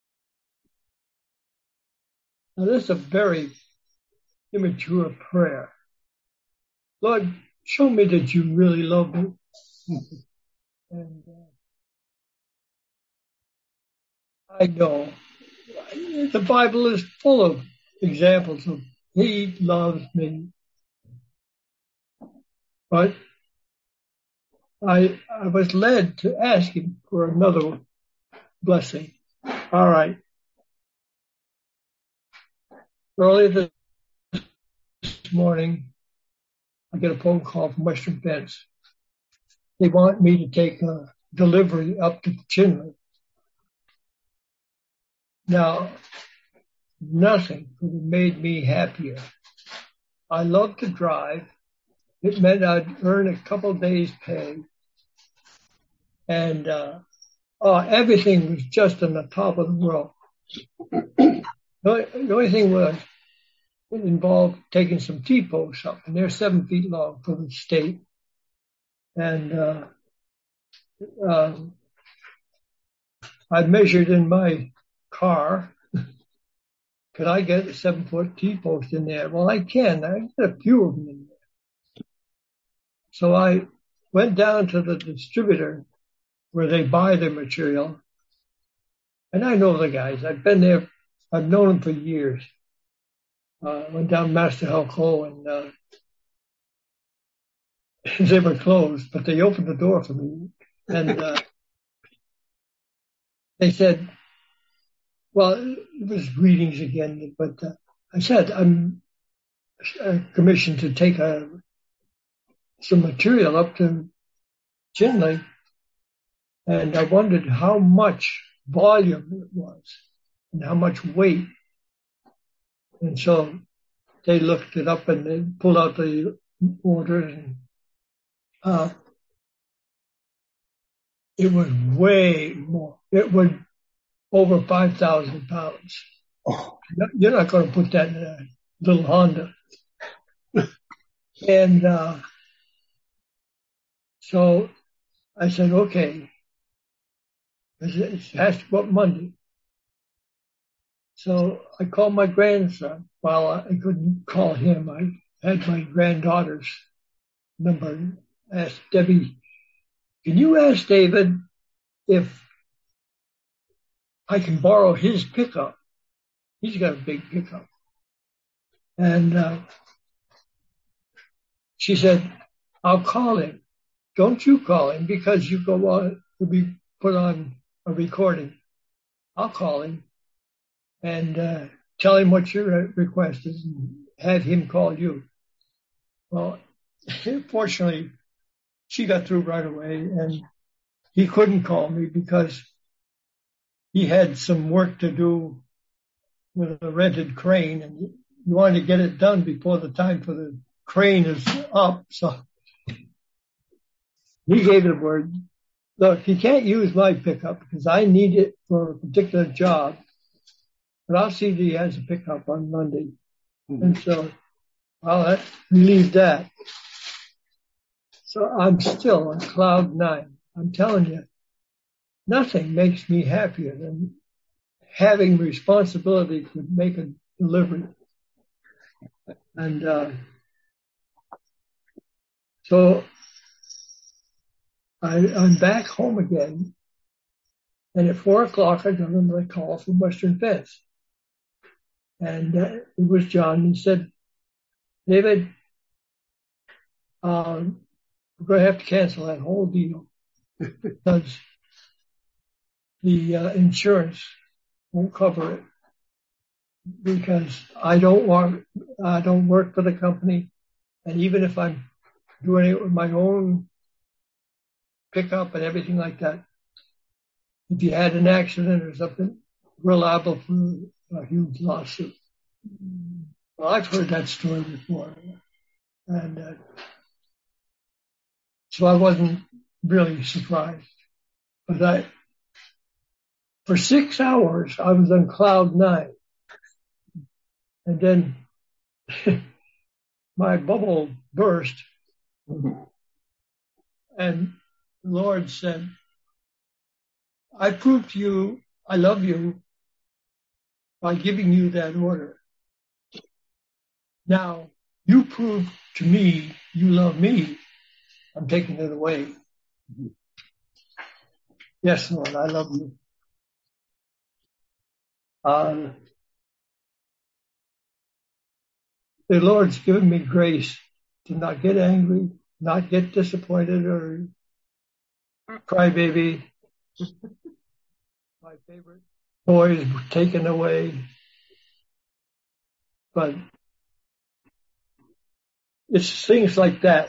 Now, this is a very immature prayer. Lord, show me that you really love me. And uh, I know the Bible is full of examples of He loves me. But I, I was led to ask Him for another blessing. All right. Early this morning, I get a phone call from Western Fence. They want me to take a delivery up to Chinle. Now, nothing could have made me happier. I love to drive. It meant I'd earn a couple of days' pay. And uh, oh, everything was just on the top of the world. The only, the only thing was, it involved taking some T-posts up, and they're seven feet long for the state. And uh, uh, I measured in my car, could I get a seven-foot T-post in there? Well, I can. I get a few of them in there. So I went down to the distributor where they buy their material. And I know the guys. I've been there. I've known them for years. Uh, went down Master Helco and uh, they were closed, but they opened the door for me. And uh, they said, well, it was greetings again, but uh, I said, I'm uh, commissioned to take a, some material up to Chinle, and I wondered how much volume it was and how much weight. And so they looked it up and they pulled out the order, and uh, it was way more. It was over five thousand pounds. Oh. You're not going to put that in a little Honda. And uh, so I said, okay, it has to go up Monday. So I called my grandson. Well, I couldn't call him. I had my granddaughter's number. I asked Debbie, can you ask David if I can borrow his pickup? He's got a big pickup. And uh, she said, I'll call him. Don't you call him, because you go on to be put on a recording. I'll call him and uh, tell him what your request is and have him call you. Well, fortunately, she got through right away, and he couldn't call me because he had some work to do with a rented crane, and he wanted to get it done before the time for the crane is up. So he gave the word, look, he can't use my pickup because I need it for a particular job, but I'll see that he has a pickup on Monday. Mm-hmm. And so I'll relieve that. So I'm still on cloud nine. I'm telling you, nothing makes me happier than having responsibility to make a delivery. And uh, so I, I'm back home again. And at four o'clock, I got another call from Western Fence. And uh, it was John. He said, David, um, we're going to have to cancel that whole deal because the uh, insurance won't cover it, because I don't want, I don't work for the company. And even if I'm doing it with my own pickup and everything like that, if you had an accident or something, we're liable for a huge lawsuit. Well, I've heard that story before. And uh, so I wasn't really surprised. But I, for six hours, I was on cloud nine. And then my bubble burst. Mm-hmm. And the Lord said, I proved to you I love you by giving you that order. Now, you prove to me you love me. I'm taking it away. Mm-hmm. Yes, Lord, I love you. Uh, the Lord's given me grace to not get angry, not get disappointed or crybaby. My favorite toys were taken away. But it's things like that.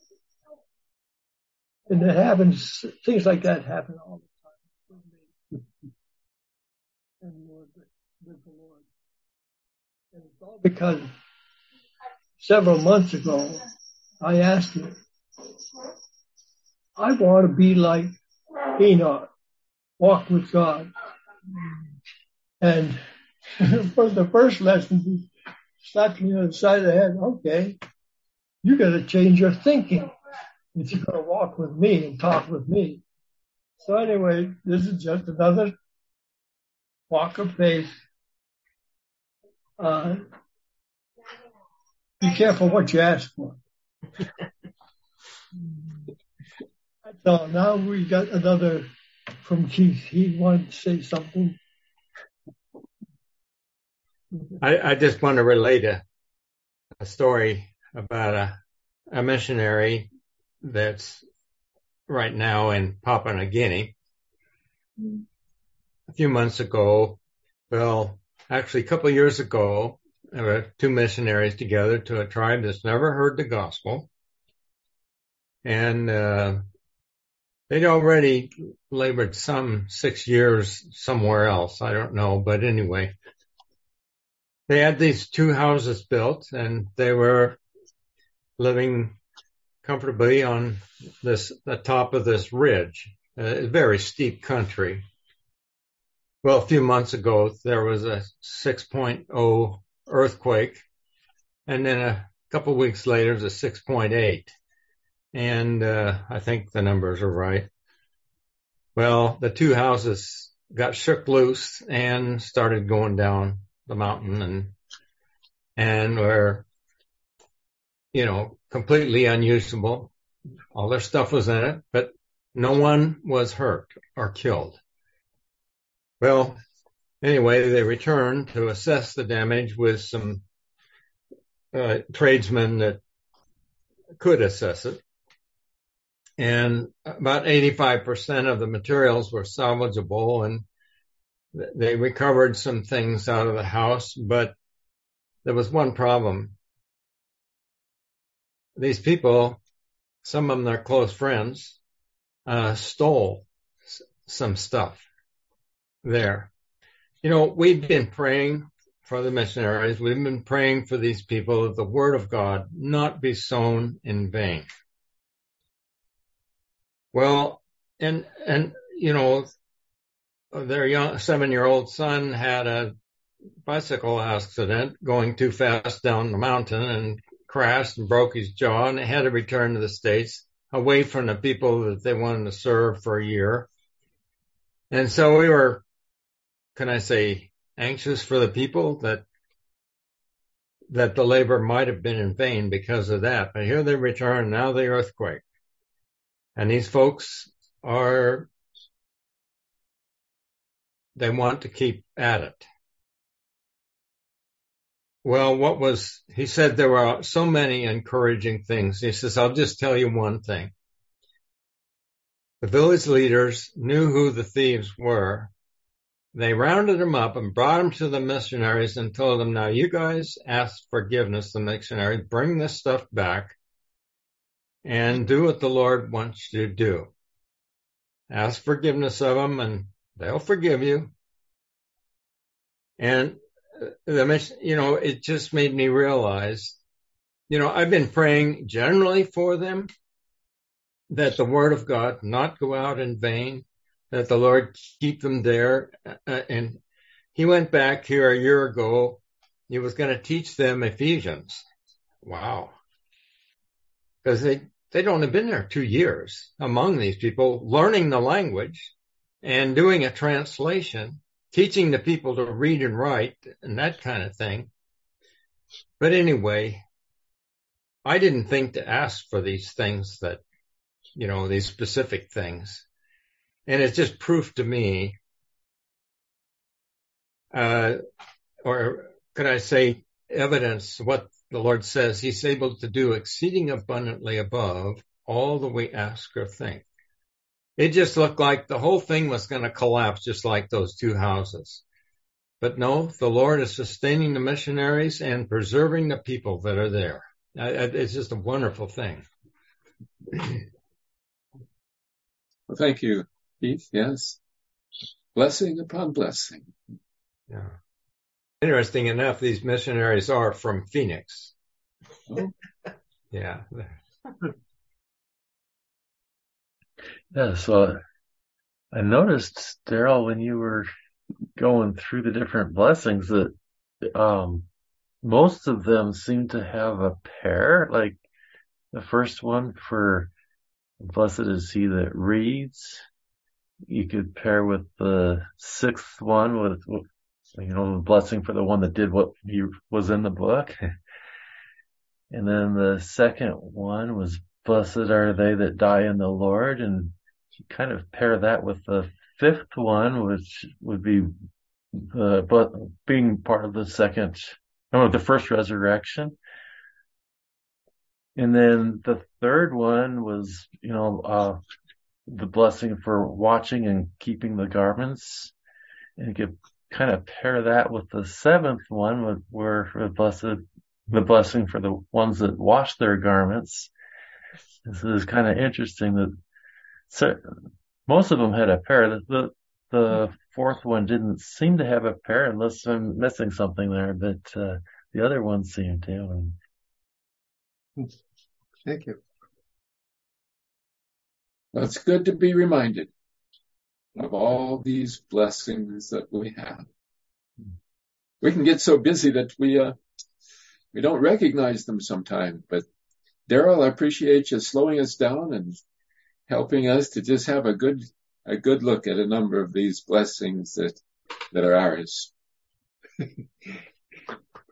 And it happens, things like that happen all the time. And Lord, with the Lord. And it's all because several months ago, I asked him, I want to be like Enoch, walk with God. And for the first lesson, he slapped me on the side of the head. Okay, you got to change your thinking if you're going to walk with me and talk with me. So anyway, this is just another walk of faith. Uh, be careful what you ask for. So now we got another from Keith. He wanted to say something. I, I just want to relate a, a story about a, a missionary that's right now in Papua New Guinea. A few months ago, well, actually a couple of years ago, there were two missionaries together to a tribe that's never heard the gospel. And uh, they'd already labored some six years somewhere else. I don't know. But anyway, they had these two houses built and they were living comfortably on this, the top of this ridge, a very steep country. Well, a few months ago, there was a six point oh earthquake. And then a couple of weeks later, it was a six point eight. And uh, I think the numbers are right. Well, the two houses got shook loose and started going down the mountain and and were, you know, completely unusable. All their stuff was in it, but no one was hurt or killed. Well, anyway, they returned to assess the damage with some uh, tradesmen that could assess it. And about eighty-five percent of the materials were salvageable, and they recovered some things out of the house, but there was one problem. These people, some of them their close friends, uh, stole s- some stuff there. You know, we've been praying for the missionaries. We've been praying for these people that the word of God not be sown in vain. Well, and, and, you know, their young seven-year-old son had a bicycle accident going too fast down the mountain and crashed and broke his jaw, and they had to return to the States away from the people that they wanted to serve for a year. And so we were, can I say, anxious for the people that that the labor might have been in vain because of that. But here they return, now the earthquake. And these folks are, they want to keep at it. Well, what was, he said there were so many encouraging things. He says, I'll just tell you one thing. The village leaders knew who the thieves were. They rounded them up and brought them to the missionaries and told them, now you guys ask forgiveness, the missionaries, bring this stuff back and do what the Lord wants you to do. Ask forgiveness of them and they'll forgive you. And the mission, you know, it just made me realize, you know, I've been praying generally for them, that the word of God not go out in vain, that the Lord keep them there. Uh, and he went back here a year ago. He was going to teach them Ephesians. Wow. Because they, they'd only been there two years among these people, learning the language and doing a translation, teaching the people to read and write and that kind of thing. But anyway, I didn't think to ask for these things that, you know, these specific things. And it's just proof to me, uh, or could I say evidence what the Lord says he's able to do exceeding abundantly above all that we ask or think. It just looked like the whole thing was going to collapse just like those two houses. But no, the Lord is sustaining the missionaries and preserving the people that are there. It's just a wonderful thing. Well, thank you, Keith. Yes. Blessing upon blessing. Yeah. Interesting enough, these missionaries are from Phoenix. Oh. Yeah. Yeah, so I noticed, Daryl, when you were going through the different blessings that um, most of them seem to have a pair. Like the first one for blessed is he that reads. You could pair with the sixth one with, you know, the blessing for the one that did what he was in the book. And then the second one was blessed are they that die in the Lord. And you kind of pair that with the fifth one, which would be the, but being part of the second, no, the first resurrection. And then the third one was, you know, uh, the blessing for watching and keeping the garments. And you could kind of pair that with the seventh one, with where the blessed, the blessing for the ones that wash their garments. This is kind of interesting that so, most of them had a pair. The, the the fourth one didn't seem to have a pair, unless I'm missing something there, but uh, the other ones seem to. And... Thank you. Well, it's good to be reminded of all these blessings that we have. We can get so busy that we uh, we don't recognize them sometimes. But Daryl, I appreciate you slowing us down and helping us to just have a good a good look at a number of these blessings that that are ours.